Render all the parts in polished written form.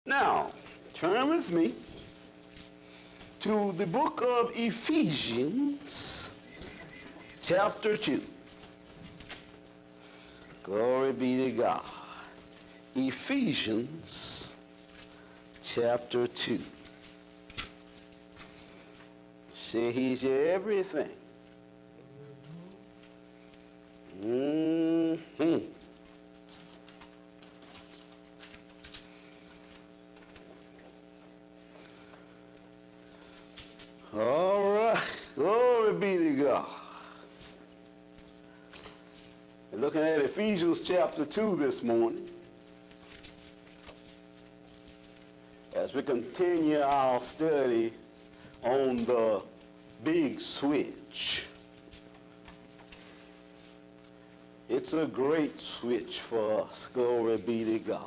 Now, turn with me to the book of Ephesians, chapter 2. Glory be to God. Ephesians, chapter 2. Say he's your everything. All right. Glory be to God. We're looking at Ephesians chapter 2 this morning as we continue our study on the big switch. It's a great switch for us. Glory be to God.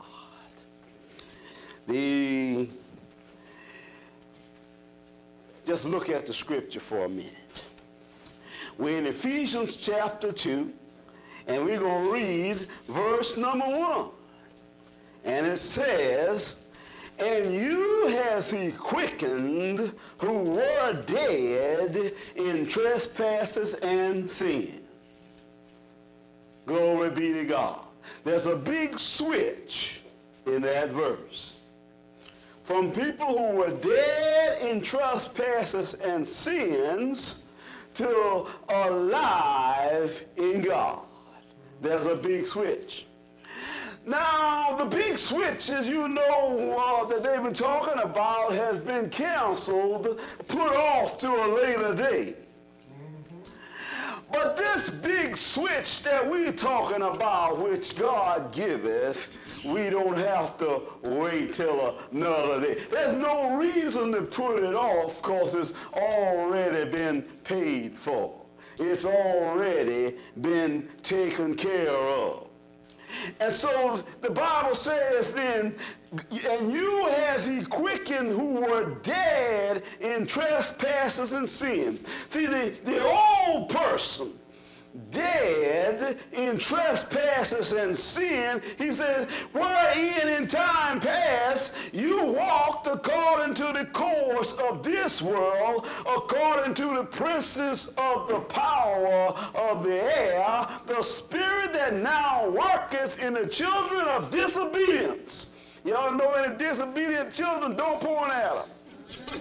Just look at the scripture for a minute. We're in Ephesians chapter 2, and we're going to read verse number 1. And it says, "And you hath he quickened who were dead in trespasses and sin." Glory be to God. There's a big switch in that verse. From people who were dead in trespasses and sins to alive in God. There's a big switch. Now, the big switch, as you know, that they've been talking about has been canceled, put off to a later date. But this big switch that we're talking about, which God giveth, we don't have to wait till another day. There's no reason to put it off because it's already been paid for. It's already been taken care of. And so the Bible says then, "And you has he quickened who were dead in trespasses and sin." See, the old person, dead in trespasses and sin, he says, "Wherein in time past you walked according to the course of this world, according to the princes of the power of the air, the spirit that now worketh in the children of disobedience." Y'all know any disobedient children? Don't point at them.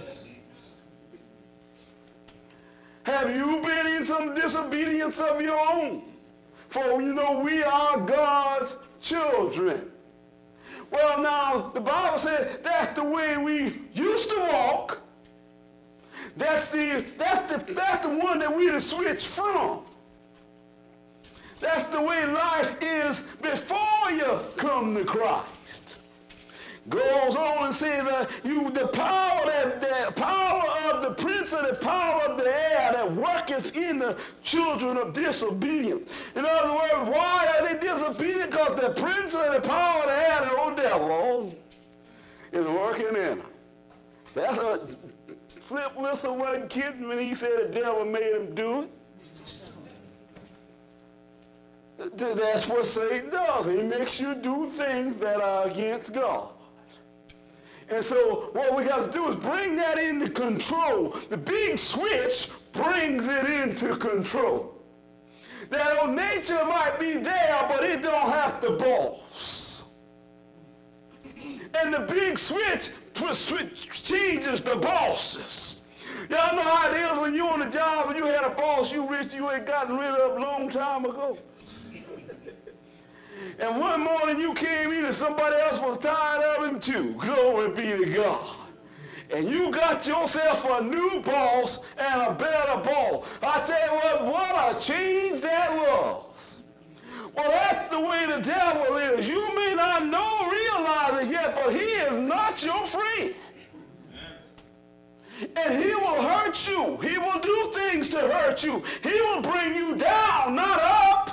Have you been in some disobedience of your own? For you know we are God's children. Well, now the Bible says that's the way we used to walk. That's the one that we to switch from. That's the way life is before you come to Christ. Goes on and says that the power of the prince of the power of the air that worketh in the children of disobedience. In other words, why are they disobedient? Because the prince of the power of the air, the old devil, is working in them. That's what Flip Wilson wasn't kidding when he said the devil made him do it. That's what Satan does. He makes you do things that are against God. And so what we got to do is bring that into control. The big switch brings it into control. That old nature might be there, but it don't have to boss. And the big switch changes the bosses. Y'all know how it is when you're on a job and you had a boss you wish you had gotten rid of a long time ago. And one morning you came in and somebody else was tired of him too. Glory be to God. And you got yourself a new boss and a better boss. I tell you what a change that was. Well, that's the way the devil is. You may not realize it yet, but he is not your friend. And he will hurt you. He will do things to hurt you. He will bring you down, not up.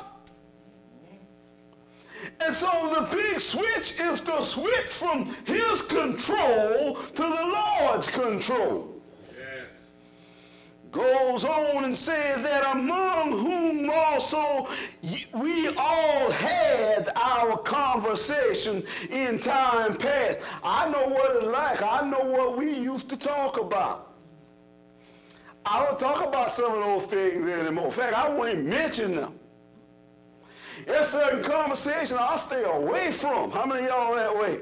And so the big switch is to switch from his control to the Lord's control. Yes. goes on and says that among whom also we all had our conversation in time past. I know what it's like. I know what we used to talk about. I don't talk about some of those things anymore. In fact, I won't even mention them. There's certain conversations I'll stay away from. How many of y'all that way?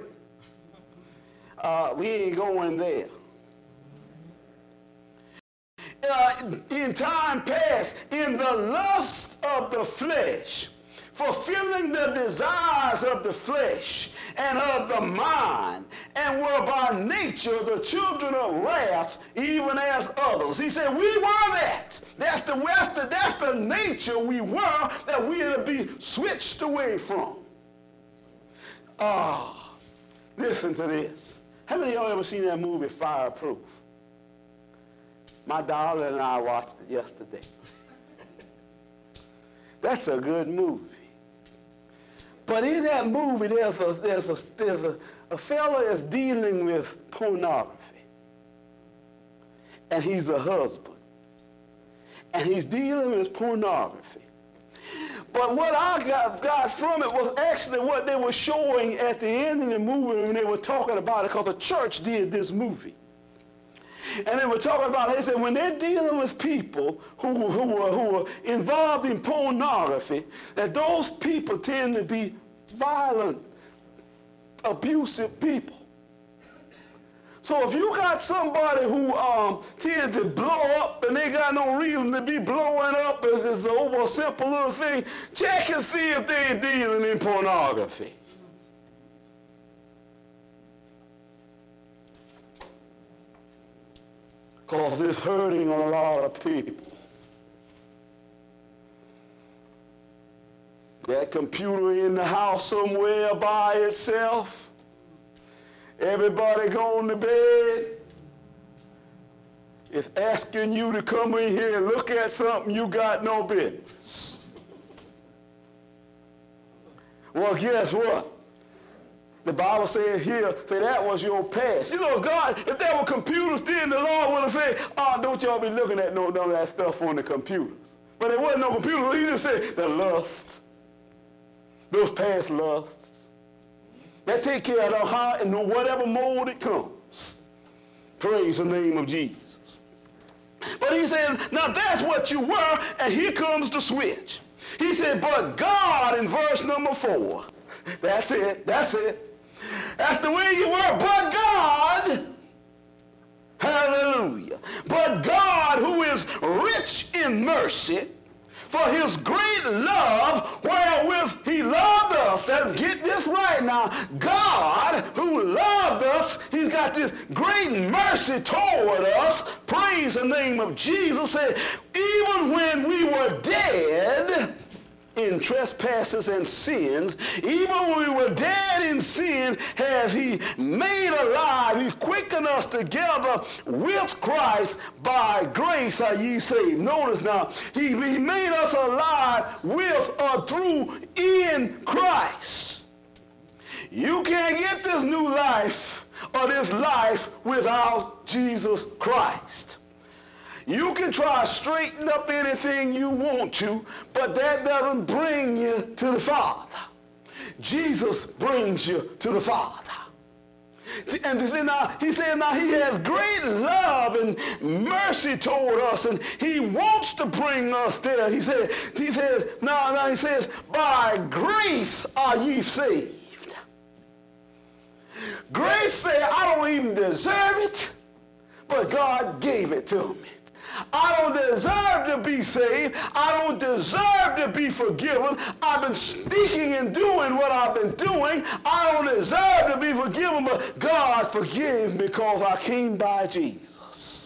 We ain't going there. In time past, in the lust of the flesh, fulfilling the desires of the flesh and of the mind, and were by nature the children of wrath, even as others. He said, we were that. That's the nature we were that we are to be switched away from. Listen to this. How many of y'all ever seen that movie, Fireproof? My daughter and I watched it yesterday. That's a good movie. But in that movie, there's a fellow is dealing with pornography. And he's a husband. And he's dealing with pornography. But what I got from it was actually what they were showing at the end of the movie when they were talking about it, because the church did this movie. And they were talking about it. They said when they're dealing with people who are involved in pornography, that those people tend to be violent, abusive people. So if you got somebody who tends to blow up and they got no reason to be blowing up as over a simple little thing, check and see if they're dealing in pornography. Because it's hurting a lot of people. That computer in the house somewhere by itself, everybody going to bed, is asking you to come in here and look at something you got no business. Well, guess what? The Bible says here, say that was your past. You know, God, if there were computers then, the Lord would have said, don't y'all be looking at none of that stuff on the computers. But there wasn't no computers. He just said the lust, those past lusts. That take care of the heart in whatever mode it comes. Praise the name of Jesus. But he said, now that's what you were, and here comes the switch. He said, but God, in verse number 4, that's it. That's the way you were, but God, hallelujah, but God, who is rich in mercy, for his great love wherewith he loved us. Let's get this right now. God, who loved us, he's got this great mercy toward us. Praise the name of Jesus. Said, even when we were dead in trespasses and sins, even when we were dead in sin, has he made alive. He's quickened us together with Christ. By grace are ye saved. Notice now, he made us alive with or through in Christ. You can't get this new life or this life without Jesus Christ. You can try to straighten up anything you want to, but that doesn't bring you to the Father. Jesus brings you to the Father. And then now, he said, now he has great love and mercy toward us, and he wants to bring us there. He says, now he says, by grace are ye saved. Grace said, I don't even deserve it, but God gave it to me. I don't deserve to be saved. I don't deserve to be forgiven. I've been sneaking and doing what I've been doing. I don't deserve to be forgiven, but God forgives me because I came by Jesus.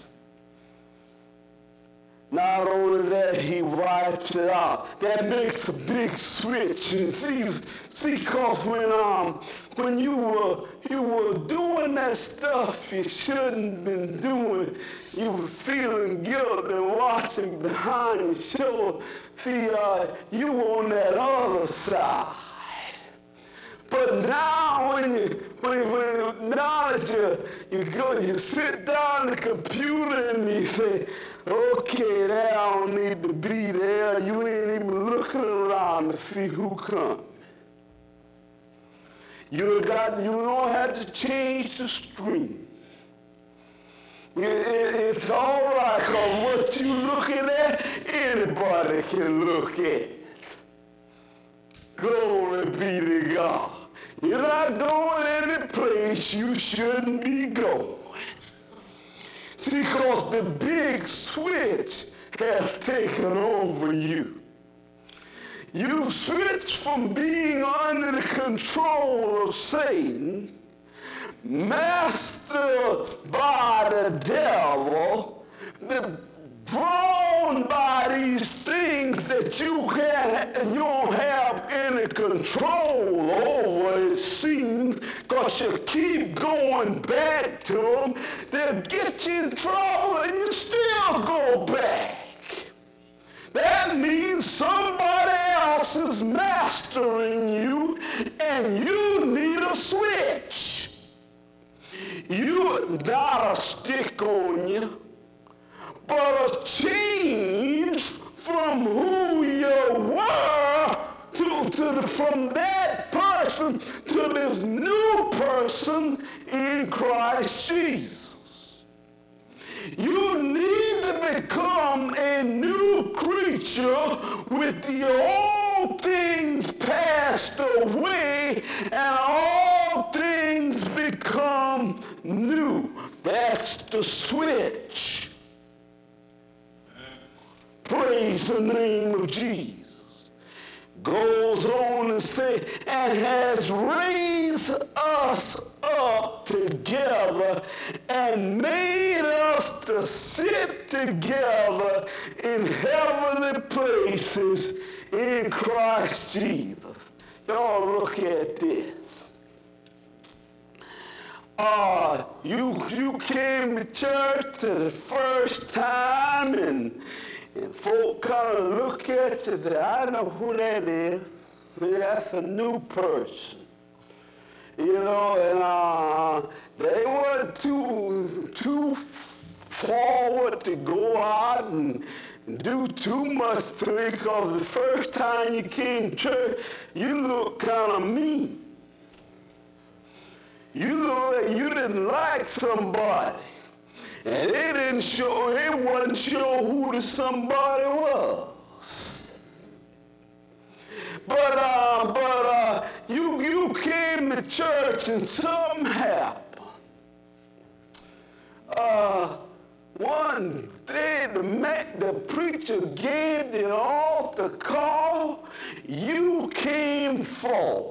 Not only that, he wipes it out. That makes a big switch. And see, because when you were doing that stuff you shouldn't have been doing, you were feeling guilt and watching behind your shoulder. See, you were on that other side. But now, now once you sit down at the computer and you say, okay, that don't need to be there. You ain't even looking around to see who comes. You don't have to change the screen. It's all right, because what you looking at, anybody can look at. Glory be to God. You're not going any place you shouldn't be going. See, because the big switch has taken over you. You switch from being under the control of Satan, mastered by the devil, drawn by these things that you don't have any control over, it seems, because you keep going back to them. They'll get you in trouble and you still go back. That means somebody else is mastering you and you need a switch. You got a stick on you, but a change from who you were from that person to this new person in Christ Jesus. You need to become a new creature with the old things passed away and all things become new. That's the switch. Praise the name of Jesus. Goes on and say, and has raised us up together and made us to sit together in heavenly places in Christ Jesus. Y'all look at this. You came to church the first time and folk kind of look at you and say, I know who that is. That's a new person. You know, and they weren't too forward to go out and do too much to it, because the first time you came to church, you looked kind of mean. You looked like you didn't like somebody. And they wasn't sure who the somebody was. But you came to church and something happened. One day the preacher gave the altar call. You came forward.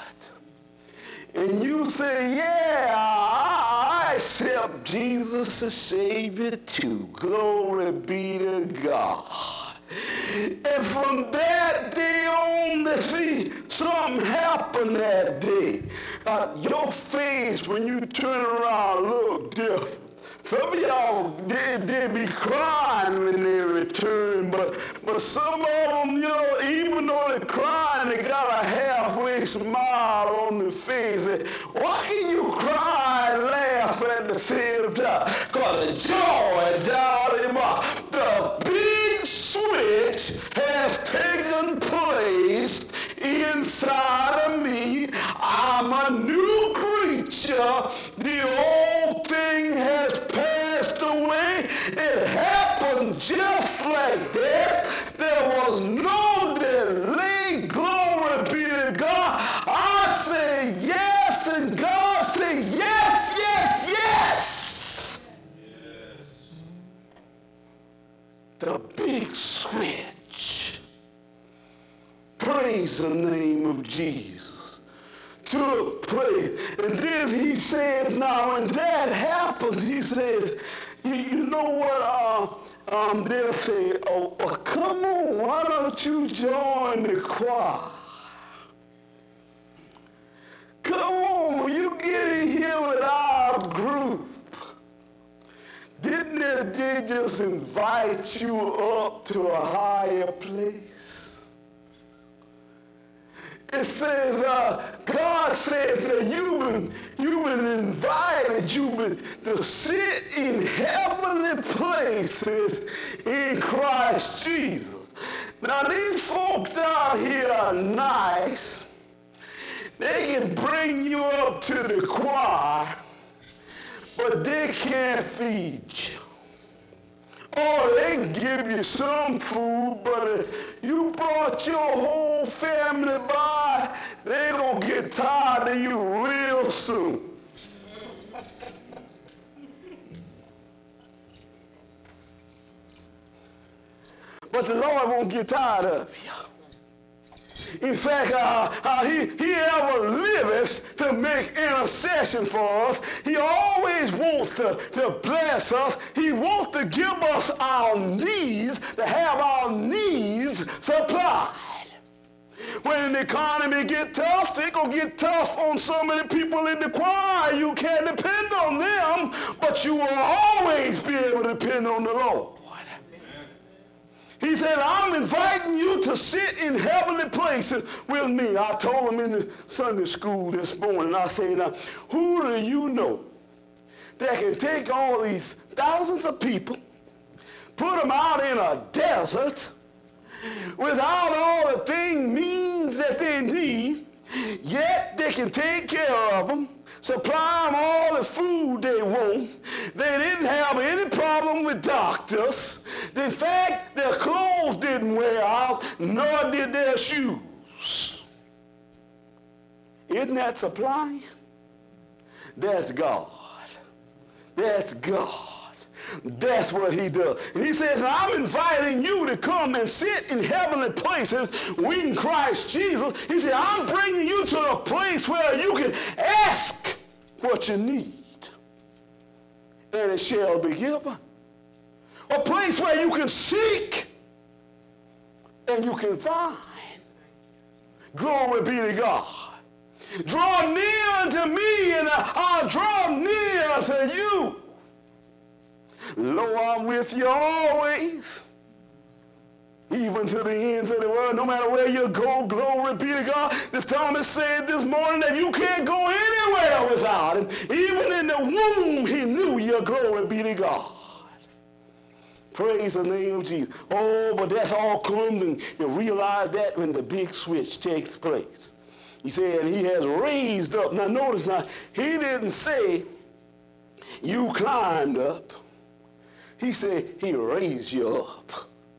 And you say, yeah, I accept Jesus as Savior too. Glory be to God. And from that day on, something happened that day. Your face, when you turn around, look different. Some of y'all, they be crying when they return, but some of them, even though they're crying, they got a halfway smile on their face. Why can you cry and laugh at the same time? Because the joy down in my, the big switch has taken place inside of me. I'm a new creature. The old thing has passed away. It happened just like that. There was no delay. Glory be to God. I say yes, and God say yes, yes, yes. Yes. The big switch. Praise the name of Jesus. Took place. And then he says, now when that happens, he says, you know what, they'll say, oh, come on, why don't you join the choir? Come on, you get in here with our group. Didn't they just invite you up to a higher place? It says, God says that you've been invited you to sit in heavenly places in Christ Jesus. Now, these folks down here are nice. They can bring you up to the choir, but they can't feed you. Or they can give you some food, but if you brought your whole family by, they're going to get tired of you real soon. But the Lord won't get tired of you. In fact, he ever liveth to make intercession for us. He always wants to bless us. He wants to give us our needs, to have our needs supplied. When the economy get tough, it's going to get tough on some of the people in the choir. You can't depend on them, but you will always be able to depend on the Lord. He said, I'm inviting you to sit in heavenly places with me. I told him in the Sunday school this morning, I said, now, who do you know that can take all these thousands of people, put them out in a desert without all the means that they need, yet they can take care of them, supply them all the food they want. They didn't have any problem with doctors. In fact, their clothes didn't wear out, nor did their shoes. Isn't that supplying? That's God. That's God. That's what he does. And he says, I'm inviting you to come and sit in heavenly places in Christ Jesus. He said, I'm bringing you to a place where you can ask what you need, and it shall be given. A place where you can seek, and you can find. Glory be to God. Draw near unto me, and I'll draw near to you. Lo, I'm with you always, even to the ends of the world. No matter where you go, glory be to God. This Thomas said this morning that you can't go anywhere without him. Even in the womb, he knew you. Glory be to God. Praise the name of Jesus. Oh, but that's all come, and you realize that when the big switch takes place. He said he has raised up. Now notice now, he didn't say you climbed up. He said he raised you up.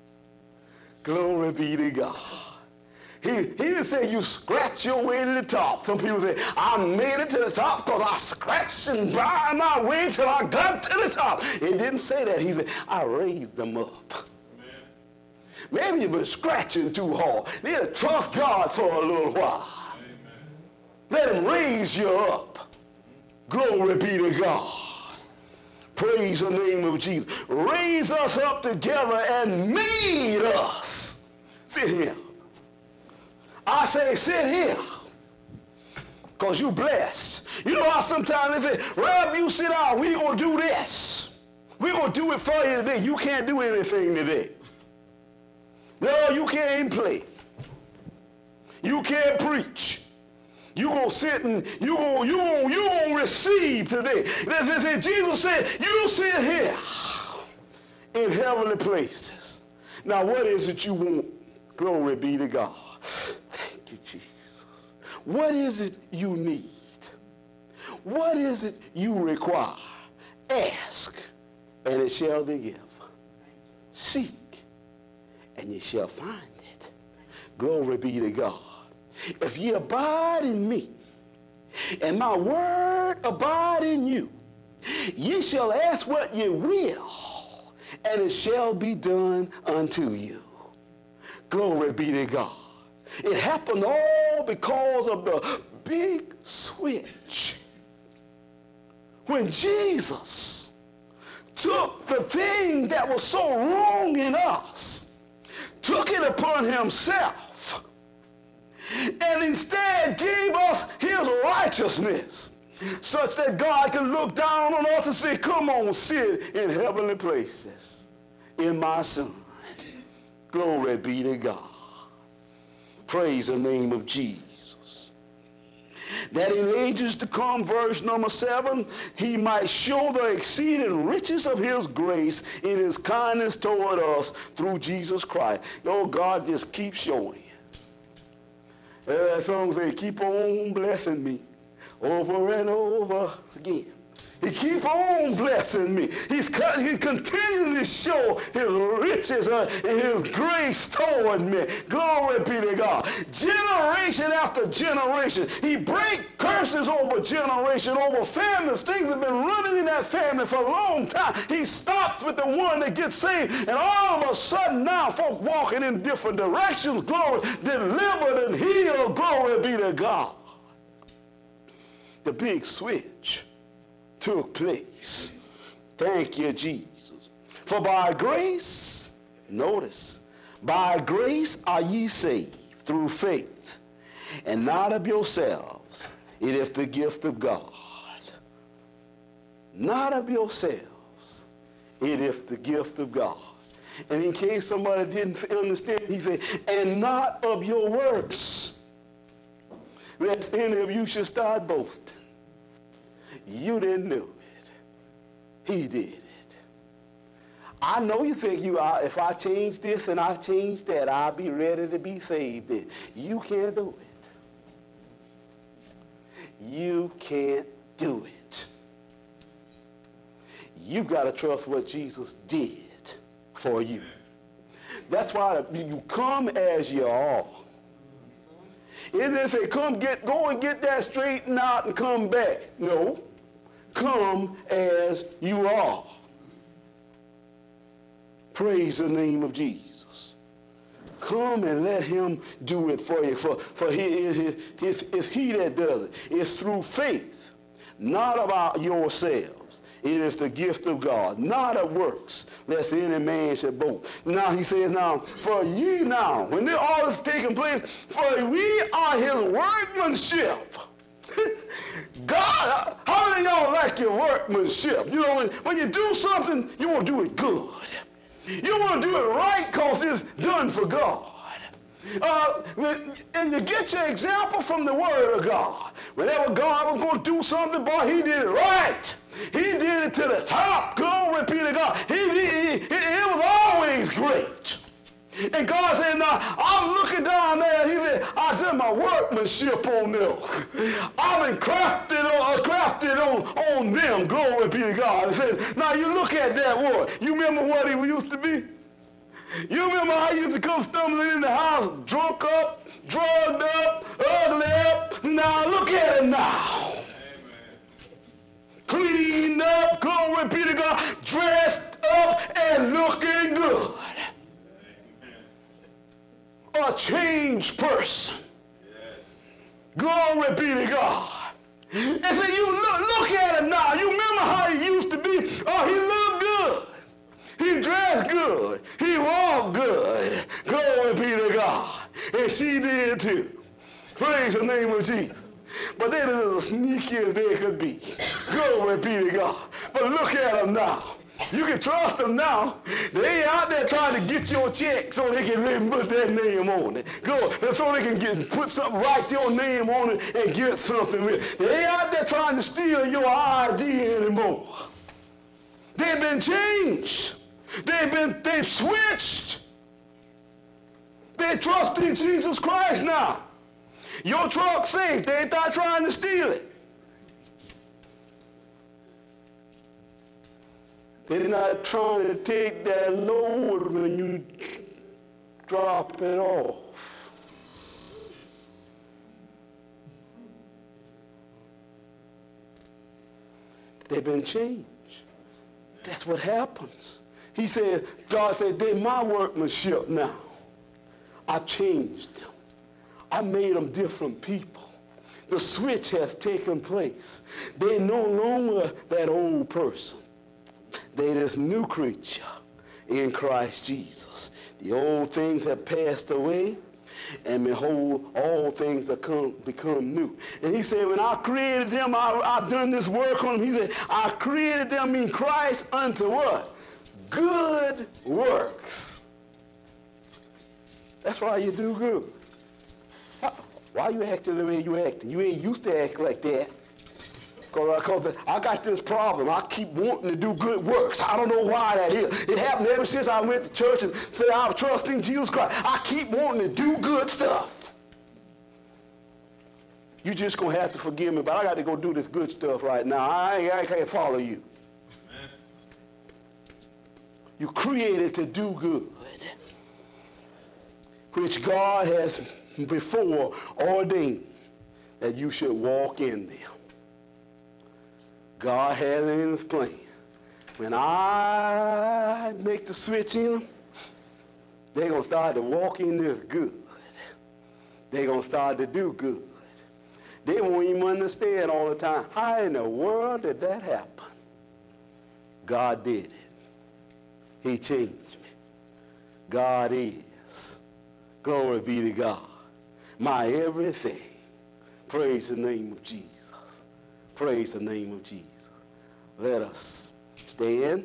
Glory be to God. He didn't say you scratch your way to the top. Some people say, I made it to the top because I scratched and burned my way till I got to the top. It didn't say that. He said, I raised them up. Amen. Maybe you've been scratching too hard. You need to trust God for a little while. Amen. Let him raise you up. Glory be to God. Praise the name of Jesus. Raise us up together and made us. Sit here. I say sit here because you blessed. You know how sometimes they say, Reb, you sit down. We're going to do this. We're going to do it for you today. You can't do anything today. No, you can't even play. You can't preach. You're going to sit and you're going to receive today. Jesus said, you sit here in heavenly places. Now, what is it you want? Glory be to God. Thank you, Jesus. What is it you need? What is it you require? Ask, and it shall be given. Seek, and you shall find it. Glory be to God. If ye abide in me, and my word abide in you, ye shall ask what ye will, and it shall be done unto you. Glory be to God. It happened all because of the big switch. When Jesus took the thing that was so wrong in us, took it upon himself, and instead gave us his righteousness, such that God can look down on us and say, come on, sit in heavenly places in my Son. Glory be to God. Praise the name of Jesus. that in ages to come, verse number 7, he might show the exceeding riches of his grace in his kindness toward us through Jesus Christ. Oh, God just keeps showing you. That song says, keep on blessing me over and over again. He keeps on blessing me. He continues to show his riches and his grace toward me. Glory be to God. Generation after generation. He breaks curses over generation, over families. Things have been running in that family for a long time. He stops with the one that gets saved. And all of a sudden now, folk walking in different directions. Glory, delivered and healed. Glory be to God. The big switch took place. Thank you, Jesus. For by grace, notice, by grace are ye saved through faith, and not of yourselves. It is the gift of God. Not of yourselves. It is the gift of God. And in case somebody didn't understand, he said, and not of your works, lest any of you should start boasting. You didn't do it. He did it. I know you think you are, if I change this and I change that, I'll be ready to be saved. You can't do it. You can't do it. You've got to trust what Jesus did for you. That's why you come as you are. It didn't say, go and get that straightened out and come back. No. Come as you are. Praise the name of Jesus. Come and let him do it for you. For it's he that does it. It's through faith, not about yourselves. It is the gift of God, not of works, lest any man should boast. Now he says, now, for ye now, when all this is taking place, for we are his workmanship. God, how many of y'all like your workmanship? You know, when you do something, you want to do it good. You want to do it right because it's done for God. And you get your example from the Word of God. Whenever God was going to do something, boy, he did it right. He did it to the top. Glory be to God. It was always great. And God said, now, I'm looking down there. He said, I did my workmanship on them. I've been crafted on them. Glory be to God. He said, now you look at that word. You remember what he used to be? You remember how he used to come stumbling in the house, drunk up, drugged up, ugly up. Now look at him now. Amen. Cleaned up, glory be to God, dressed up and looking good. A changed person. Yes. Glory be to God. And so you look at him now. You remember how he used to be? Oh, he looked good. He dressed good. He walked good. Glory be to God. And she did too. Praise the name of Jesus. But they were as sneaky as they could be. Glory be to God. But look at them now. You can trust them now. They ain't out there trying to get your check so they can put their name on it. Go, so they can put something, write your name on it and get something with it. They ain't out there trying to steal your ID anymore. They've been changed. They've switched. They trust in Jesus Christ now. Your truck's safe. They ain't out trying to steal it. They're not trying to take that load when you drop it off. They've been changed. That's what happens. He said, God said, they're my workmanship now. I changed them. I made them different people. The switch has taken place. They're no longer that old person. They're this new creature in Christ Jesus. The old things have passed away, and behold, all things have become new. And he said, when I created them, I've done this work on them. He said, I created them in Christ unto what? Good works. That's why you do good. Why you acting the way you acting? You ain't used to act like that. Because I got this problem. I keep wanting to do good works. I don't know why that is. It happened ever since I went to church and said I was trusting Jesus Christ. I keep wanting to do good stuff. You just going to have to forgive me, but I got to go do this good stuff right now. I can't follow you. Amen. You created to do good, which God has before ordained that you should walk in them. God has it in his plan. When I make the switch in them, they're going to start to walk in this good. They're going to start to do good. They won't even understand all the time. How in the world did that happen? God did it. He changed me. God is. Glory be to God. My everything. Praise the name of Jesus. Praise the name of Jesus. Let us stand.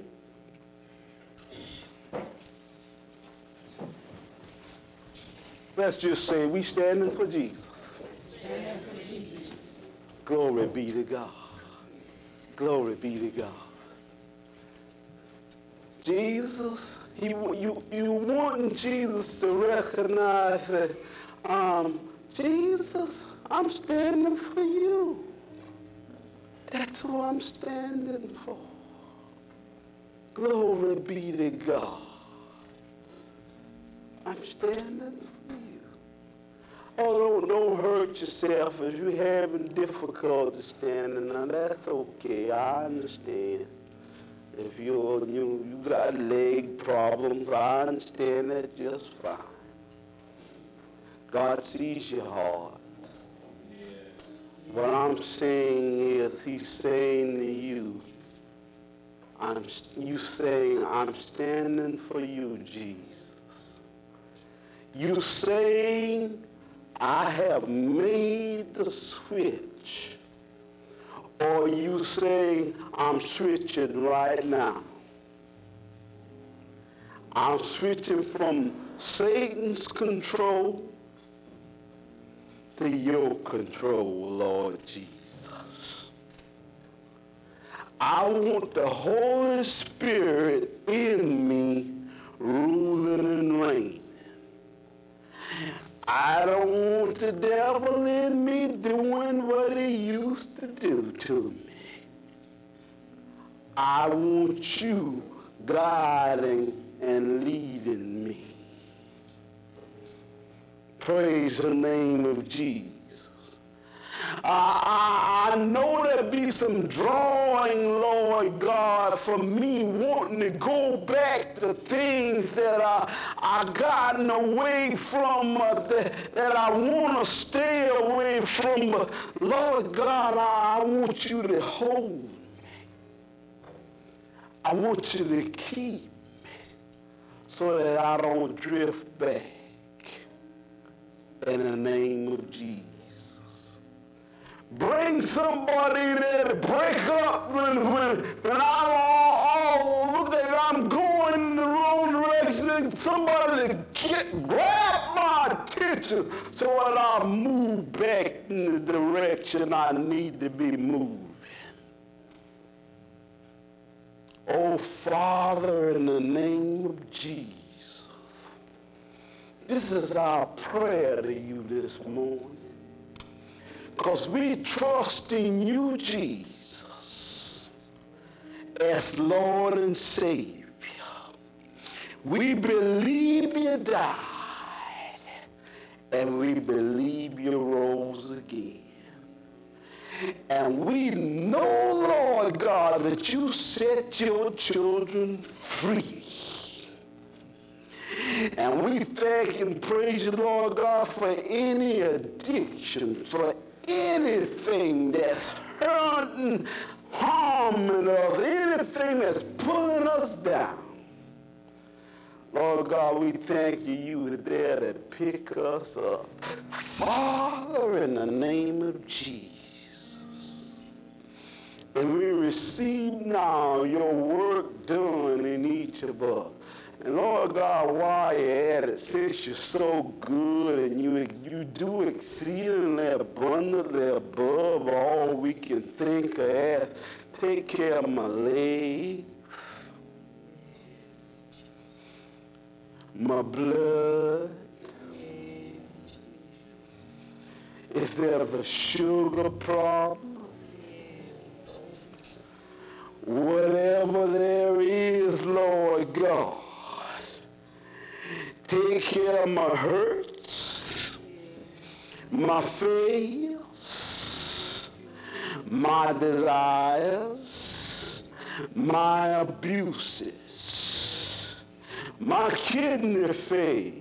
Let's just say we standing for Jesus. Stand for Jesus. Glory be to God. Glory be to God. Jesus, you want Jesus to recognize that, Jesus, I'm standing for you. That's who I'm standing for. Glory be to God. I'm standing for you. Oh, don't hurt yourself if you're having difficulty standing. Now, that's okay. I understand. If you got leg problems, I understand that just fine. God sees your heart. What I'm saying is, he's saying to you, you saying, I'm standing for you, Jesus. You saying, I have made the switch. Or you saying, I'm switching right now. I'm switching from Satan's control to your control, Lord Jesus. I want the Holy Spirit in me ruling and reigning. I don't want the devil in me doing what he used to do to me. I want you guiding and leading me. Praise the name of Jesus. I know there'll be some drawing, Lord God, for me wanting to go back to things that I gotten away from, that I want to stay away from. But Lord God, I want you to hold me. I want you to keep me so that I don't drift back. In the name of Jesus. Bring somebody there to break up when I'm all look like I'm going in the wrong direction. Somebody to grab my attention so that I'll move back in the direction I need to be moving. Oh, Father, in the name of Jesus. This is our prayer to you this morning. Because we trust in you, Jesus, as Lord and Savior. We believe you died, and we believe you rose again. And we know, Lord God, that you set your children free. And we thank and praise you, Lord God, for any addiction, for anything that's hurting, harming us, anything that's pulling us down. Lord God, we thank you, you were there to pick us up. Father, in the name of Jesus. And we receive now your work done in each of us. And Lord God, while you're at it, since you're so good and you do exceedingly abundantly above all we can think or ask, take care of my legs, my blood. If there's a sugar problem, whatever there is, Lord God, take care of my hurts, my failures, my desires, my abuses, my kidney failure,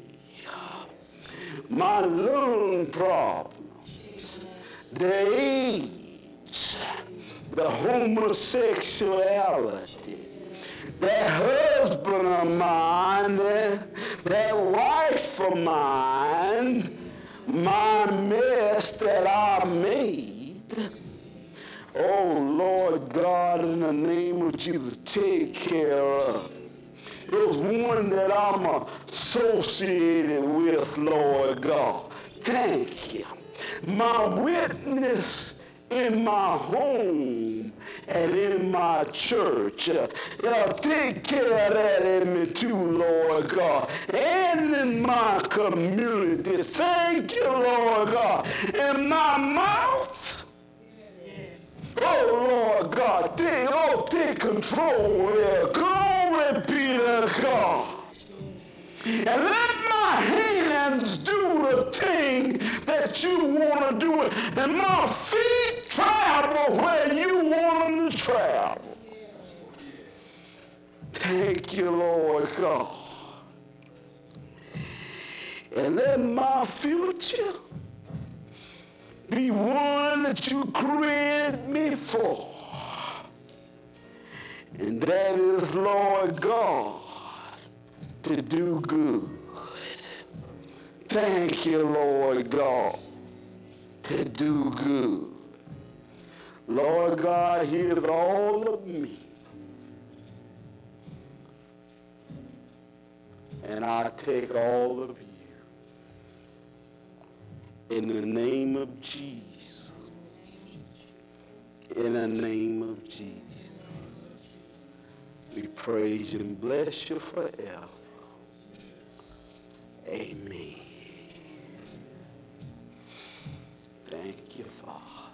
my lung problems, the AIDS, the homosexuality, that husband of mine, that wife of mine, my mess that I made. Oh, Lord God, in the name of Jesus, take care of it. There's one that I'm associated with, Lord God. Thank you. My witness in my home and in my church. Take care of that in me too, Lord God. And in my community. Thank you, Lord God. In my mouth. Oh, Lord God, take control there. Glory be to God. And let my hands do the thing that you want to do it. And my feet travel where you want them to travel. Thank you, Lord God. And let my future be one that you created me for. And that is, Lord God, to do good. Thank you, Lord God, to do good. Lord God, here's all of me. And I take all of you. In the name of Jesus. In the name of Jesus. We praise you and bless you forever. Amen. Thank you, Father.